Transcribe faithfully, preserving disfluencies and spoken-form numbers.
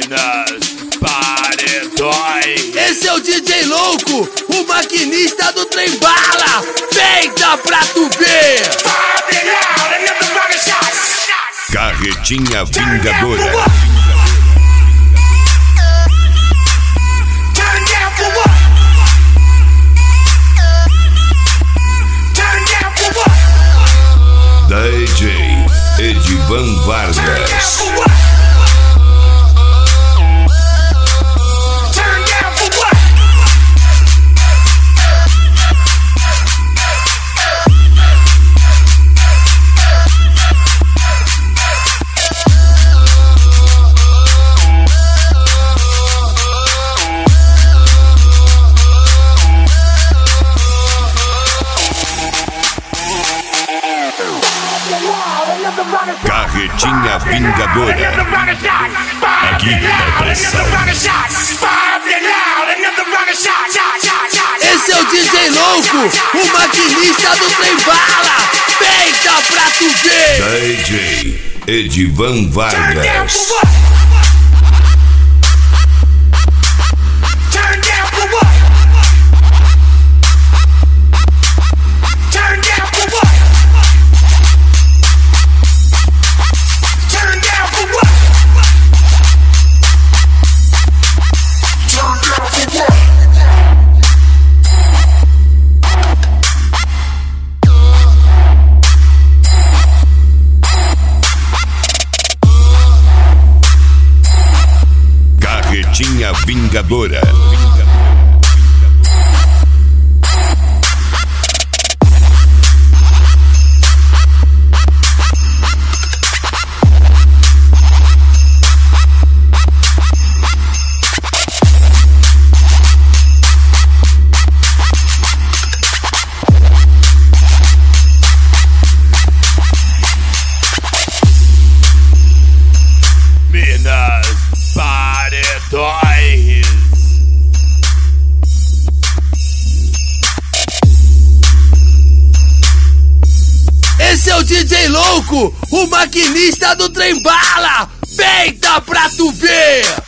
Minas, paredões. Esse é o D J louco, o maquinista do trem bala. Peita pra tu ver. Carretinha Vingadora. D J Edivan Vargas. Carretinha Vingadora. Aqui é pressão. Esse é o D J louco, o maquinista do trem bala. Peita pra tu ver. D J Edivan Vargas. Carretinha Vingadora. Minas, paredões. Esse é o D J louco, o maquinista do trem bala. Peita pra tu ver.